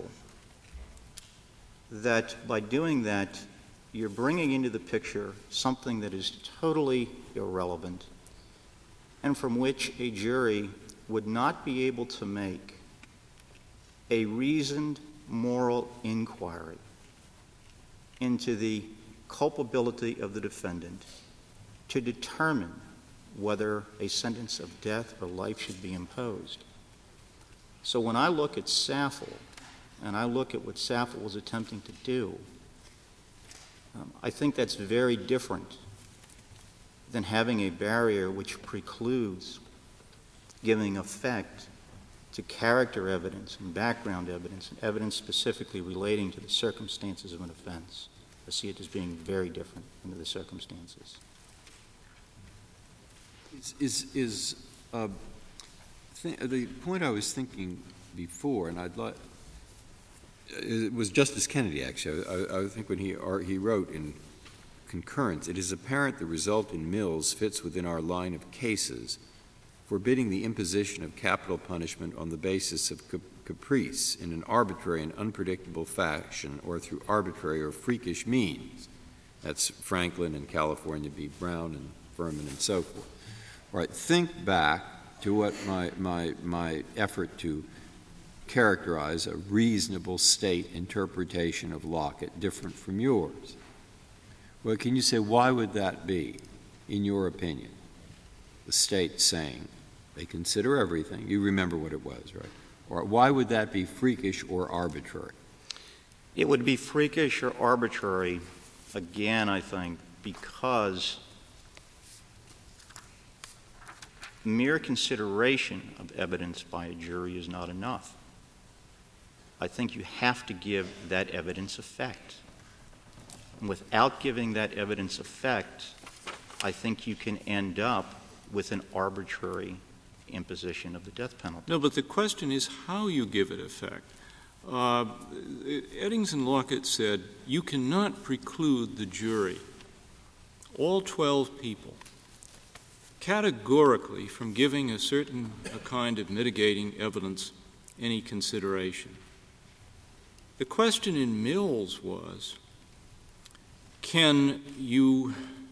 that by doing that, you're bringing into the picture something that is totally irrelevant and from which a jury would not be able to make a reasoned moral inquiry into the culpability of the defendant to determine whether a sentence of death or life should be imposed. So when I look at Saffold, and I look at what Saffold was attempting to do, I think that's very different than having a barrier which precludes giving effect to character evidence and background evidence and evidence specifically relating to the circumstances of an offense. I see it as being very different under the circumstances. The point I was thinking before, and I'd like, it was Justice Kennedy, actually. I think when he wrote in concurrence, it is apparent the result in Mills fits within our line of cases forbidding the imposition of capital punishment on the basis of caprice in an arbitrary and unpredictable fashion or through arbitrary or freakish means. That's Franklin and California v. Brown and Furman and so forth. All right, think back to what my effort to characterize a reasonable state interpretation of Lockett different from yours. Well, can you say why would that be, in your opinion? The state saying they consider everything. You remember what it was, right? Or why would that be freakish or arbitrary? It would be freakish or arbitrary, again, I think, because mere consideration of evidence by a jury is not enough. I think you have to give that evidence effect. And without giving that evidence effect, I think you can end up with an arbitrary imposition of the death penalty. No, but the question is how you give it effect. Eddings and Lockett said you cannot preclude the jury, all 12 people, categorically from giving a kind of mitigating evidence any consideration. The question in Mills was, can you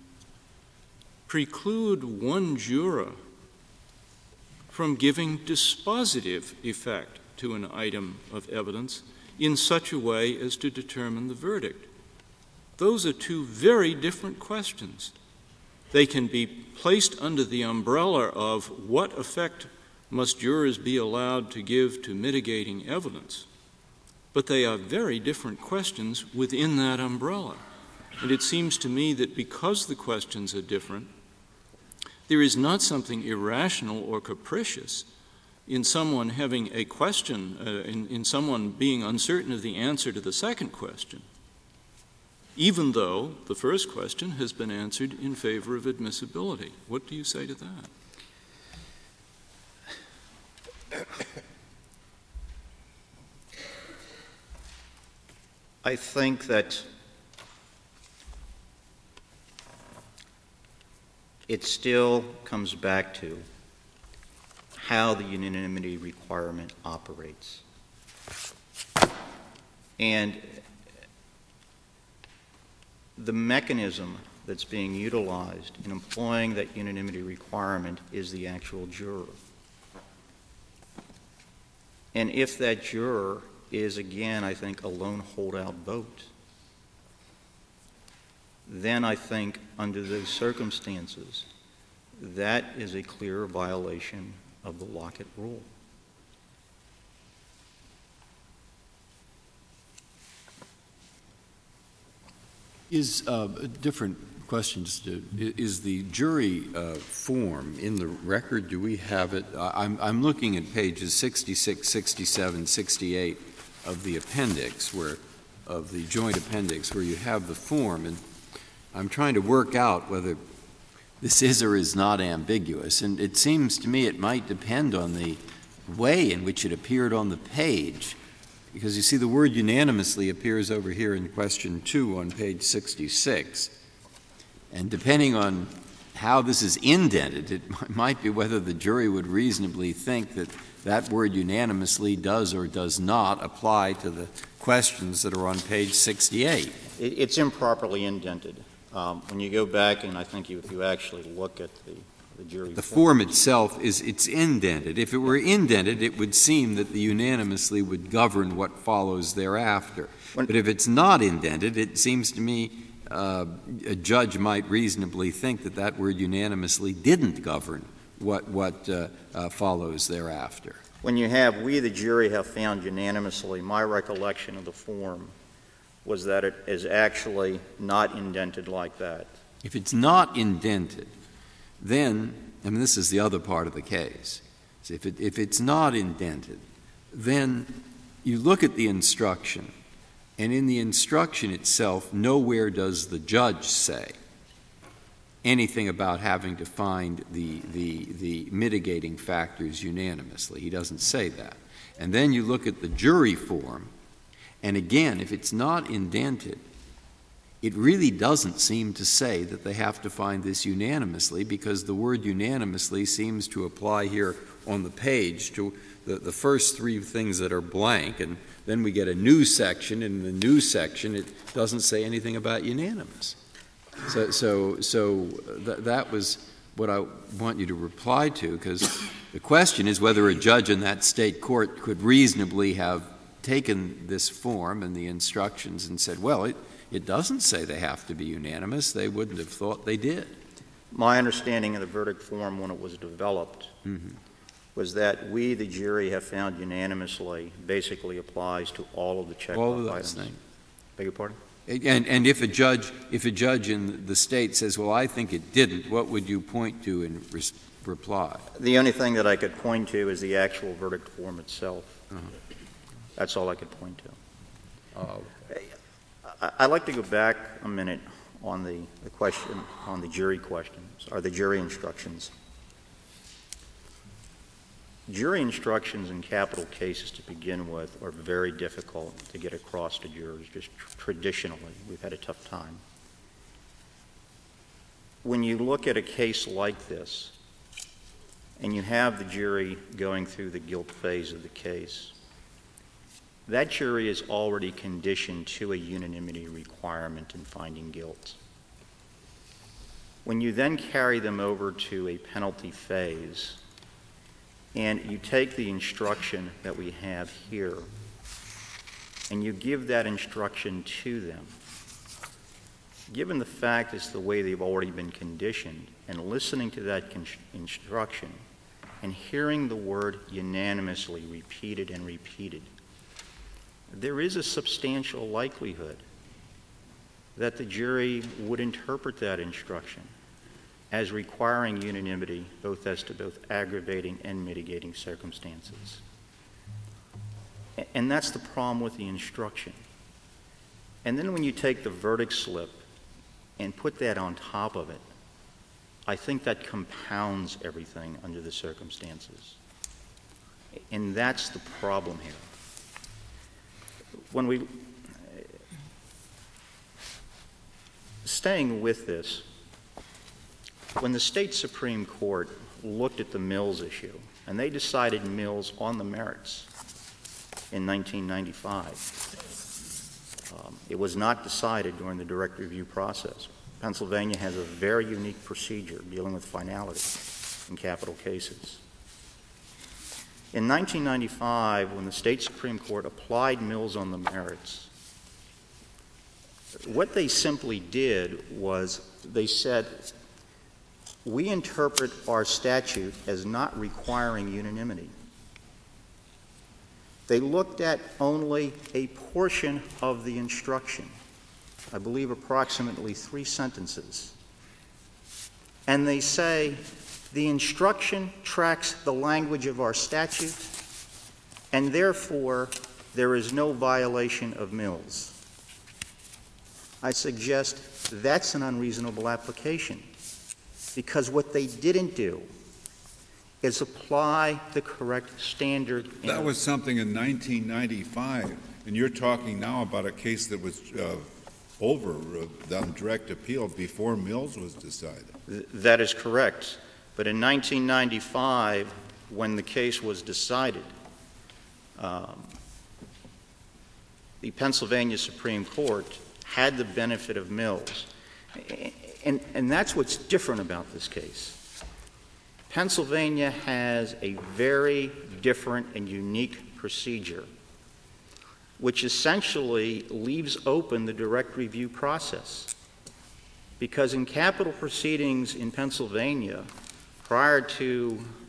preclude one juror from giving dispositive effect to an item of evidence in such a way as to determine the verdict? Those are two very different questions. They can be placed under the umbrella of what effect must jurors be allowed to give to mitigating evidence, but they are very different questions within that umbrella. And it seems to me that because the questions are different, there is not something irrational or capricious in someone having a question, in someone being uncertain of the answer to the second question, even though the first question has been answered in favor of admissibility. What do you say to that? I think that it still comes back to how the unanimity requirement operates. And the mechanism that's being utilized in employing that unanimity requirement is the actual juror. And if that juror is, again, I think, a lone holdout vote, then I think under those circumstances, that is a clear violation of the Lockett rule. Is a different question. Is the jury form in the record? Do we have it? I'm looking at pages 66, 67, 68 of the appendix, of the joint appendix, where you have the form, and I'm trying to work out whether this is or is not ambiguous. And it seems to me it might depend on the way in which it appeared on the page, because you see the word unanimously appears over here in question 2 on page 66. And depending on how this is indented, it might be whether the jury would reasonably think that that word unanimously does or does not apply to the questions that are on page 68. It's improperly indented. When you go back, and I think if you actually look at the the jury. The form itself it's indented. If it were indented, it would seem that the unanimously would govern what follows thereafter. But if it's not indented, it seems to me a judge might reasonably think that that word unanimously didn't govern what follows thereafter. When you have, we the jury have found unanimously, my recollection of the form was that it is actually not indented like that. If it's not indented, then, I mean, this is the other part of the case. So if it's not indented, then you look at the instruction, and in the instruction itself, nowhere does the judge say anything about having to find the mitigating factors unanimously. He doesn't say that. And then you look at the jury form, and again, if it's not indented, it really doesn't seem to say that they have to find this unanimously, because the word unanimously seems to apply here on the page to the first three things that are blank, and then we get a new section, and in the new section it doesn't say anything about unanimous. So that was what I want you to reply to, because the question is whether a judge in that state court could reasonably have taken this form and the instructions and said, well, it doesn't say they have to be unanimous. They wouldn't have thought they did. My understanding of the verdict form when it was developed was that we, the jury, have found unanimously basically applies to all of the check-off items. Things. Beg your pardon? And if a judge in the state says, well, I think it didn't, what would you point to in reply? The only thing that I could point to is the actual verdict form itself. That's all I could point to. I'd like to go back a minute on the question, on the jury questions, or the jury instructions. Jury instructions in capital cases to begin with are very difficult to get across to jurors. Just traditionally, we've had a tough time. When you look at a case like this, and you have the jury going through the guilt phase of the case, that jury is already conditioned to a unanimity requirement in finding guilt. When you then carry them over to a penalty phase, and you take the instruction that we have here, and you give that instruction to them, given the fact it's the way they've already been conditioned, and listening to that instruction, and hearing the word unanimously repeated and repeated, there is a substantial likelihood that the jury would interpret that instruction as requiring unanimity both as to both aggravating and mitigating circumstances. And that's the problem with the instruction. And then when you take the verdict slip and put that on top of it, I think that compounds everything under the circumstances. And that's the problem here. When we, staying with this, when the state Supreme Court looked at the Mills issue, and they decided Mills on the merits in 1995, it was not decided during the direct review process. Pennsylvania has a very unique procedure dealing with finality in capital cases. In 1995, when the state Supreme Court applied Mills on the merits, what they simply did was they said, we interpret our statute as not requiring unanimity. They looked at only a portion of the instruction, I believe approximately 3 sentences, and they say, the instruction tracks the language of our statute, and therefore there is no violation of Mills. I suggest that's an unreasonable application, because what they didn't do is apply the correct standard. That was something in 1995, and you're talking now about a case that was over on direct appeal before Mills was decided. That is correct. But in 1995, when the case was decided, the Pennsylvania Supreme Court had the benefit of Mills. And that's what's different about this case. Pennsylvania has a very different and unique procedure, which essentially leaves open the direct review process. Because in capital proceedings in Pennsylvania, prior to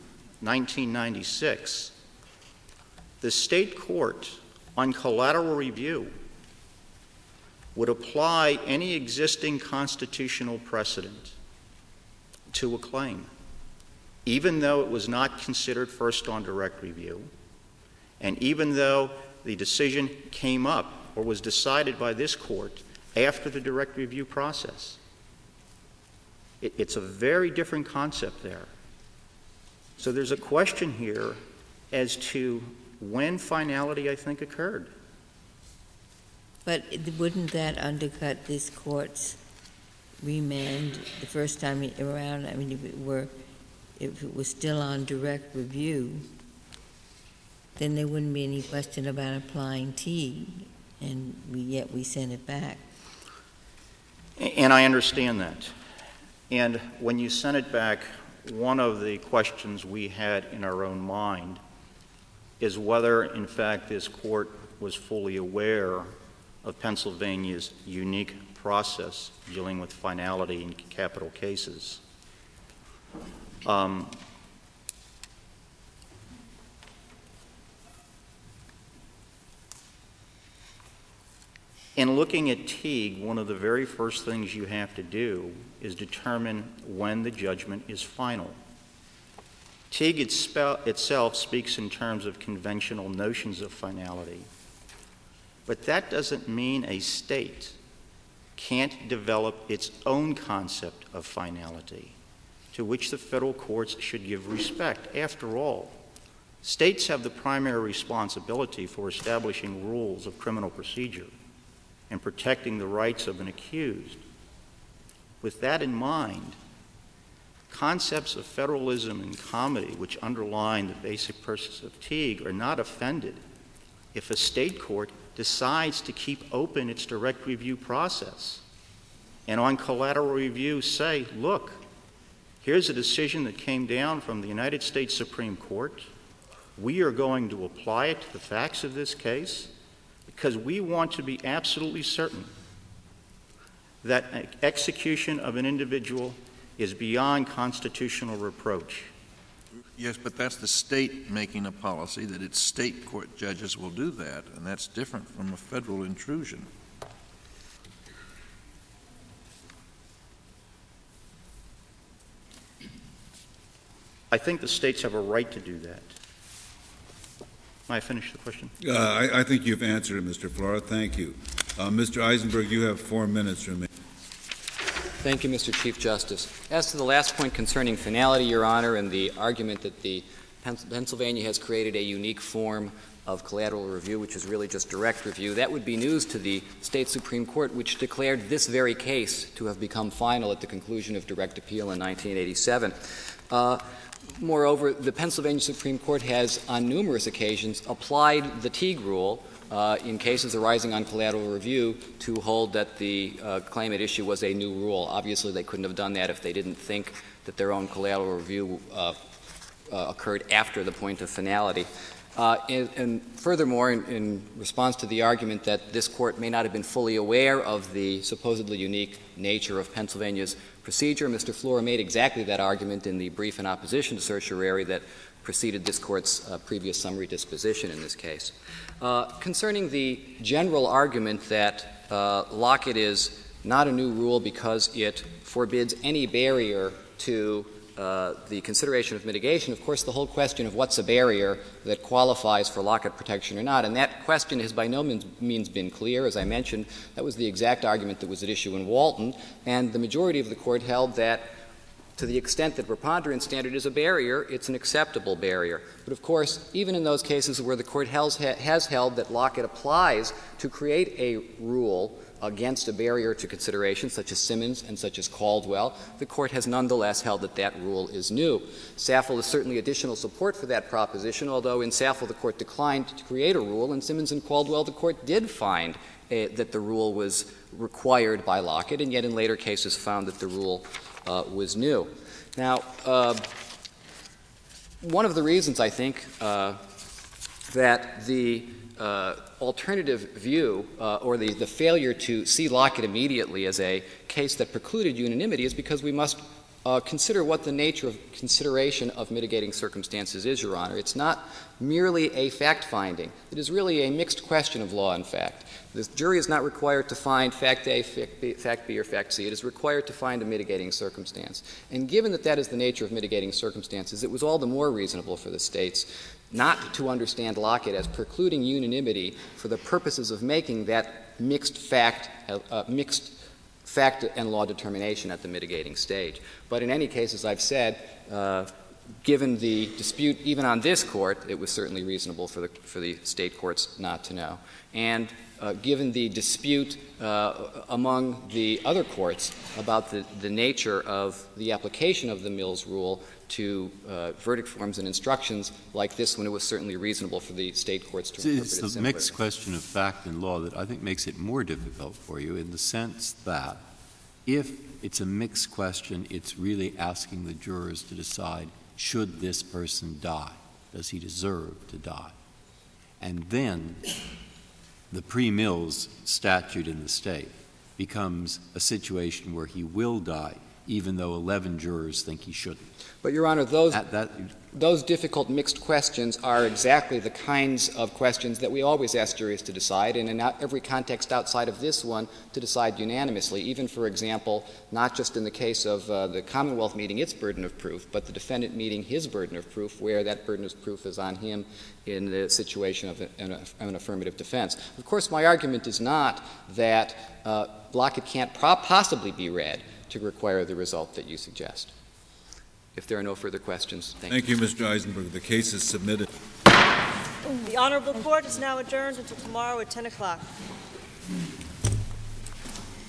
1996, the state court on collateral review would apply any existing constitutional precedent to a claim, even though it was not considered first on direct review, and even though the decision came up or was decided by this court after the direct review process. It's a very different concept there. So there's a question here as to when finality, I think, occurred. But wouldn't that undercut this court's remand the first time around? I mean, if it was still on direct review, then there wouldn't be any question about applying Teague, and yet we sent it back. And I understand that. And when you sent it back, one of the questions we had in our own mind is whether, in fact, this court was fully aware of Pennsylvania's unique process dealing with finality in capital cases. In looking at Teague, one of the very first things you have to do is determine when the judgment is final. Teague itself speaks in terms of conventional notions of finality, but that doesn't mean a state can't develop its own concept of finality, to which the federal courts should give respect. After all, states have the primary responsibility for establishing rules of criminal procedure and protecting the rights of an accused. With that in mind, concepts of federalism and comity, which underline the basic purpose of Teague, are not offended if a state court decides to keep open its direct review process and on collateral review say, look, here's a decision that came down from the United States Supreme Court. We are going to apply it to the facts of this case because we want to be absolutely certain that execution of an individual is beyond constitutional reproach. Yes, but that's the state making a policy that its state court judges will do that, and that's different from a federal intrusion. I think the states have a right to do that. May I finish the question? I think you've answered it, Mr. Flora. Thank you. Mr. Eisenberg, you have 4 minutes remaining. Thank you, Mr. Chief Justice. As to the last point concerning finality, Your Honor, and the argument that the Pennsylvania has created a unique form of collateral review, which is really just direct review, that would be news to the state Supreme Court, which declared this very case to have become final at the conclusion of direct appeal in 1987. Moreover, the Pennsylvania Supreme Court has on numerous occasions applied the Teague rule in cases arising on collateral review to hold that the claim at issue was a new rule. Obviously, they couldn't have done that if they didn't think that their own collateral review occurred after the point of finality. And furthermore, in response to the argument that this Court may not have been fully aware of the supposedly unique nature of Pennsylvania's procedure, Mr. Flora made exactly that argument in the brief in opposition to certiorari that preceded this Court's previous summary disposition in this case. Concerning the general argument that Lockett is not a new rule because it forbids any barrier to the consideration of mitigation, of course, the whole question of what's a barrier that qualifies for Lockett protection or not, and that question has by no means been clear. As I mentioned, that was the exact argument that was at issue in Walton, and the majority of the Court held that to the extent that preponderance standard is a barrier, it's an acceptable barrier. But of course, even in those cases where the Court has held that Lockett applies to create a rule against a barrier to consideration, such as Simmons and such as Caldwell, the Court has nonetheless held that that rule is new. Saffold is certainly additional support for that proposition, although in Saffold the Court declined to create a rule, and Simmons and Caldwell the Court did find that the rule was required by Lockett, and yet in later cases found that the rule was new. Now, one of the reasons, I think, that the alternative view or the failure to see Lockett immediately as a case that precluded unanimity is because we must consider what the nature of consideration of mitigating circumstances is, Your Honor. It's not merely a fact-finding. It is really a mixed question of law and fact. The jury is not required to find fact A, fact B, or fact C. It is required to find a mitigating circumstance. And given that that is the nature of mitigating circumstances, it was all the more reasonable for the states not to understand Lockett as precluding unanimity for the purposes of making that mixed fact and law determination at the mitigating stage. But in any case, as I've said, given the dispute even on this court, it was certainly reasonable for the state courts not to know. And given the dispute among the other courts about the nature of the application of the Mills rule to verdict forms and instructions like this one, it was certainly reasonable for the state courts to interpret it similarly. It's the mixed question of fact and law that I think makes it more difficult for you, in the sense that if it's a mixed question, it's really asking the jurors to decide, should this person die? Does he deserve to die? And then the pre-Mills statute in the state becomes a situation where he will die, even though 11 jurors think he shouldn't. But, Your Honor, those difficult mixed questions are exactly the kinds of questions that we always ask juries to decide, and in every context outside of this one, to decide unanimously, even, for example, not just in the case of the Commonwealth meeting its burden of proof, but the defendant meeting his burden of proof, where that burden of proof is on him in the situation of an affirmative defense. Of course, my argument is not that Lockett can't possibly be read to require the result that you suggest. If there are no further questions, thank you. Thank you, Mr. Eisenberg. The case is submitted. The Honorable Court is now adjourned until tomorrow at 10 o'clock.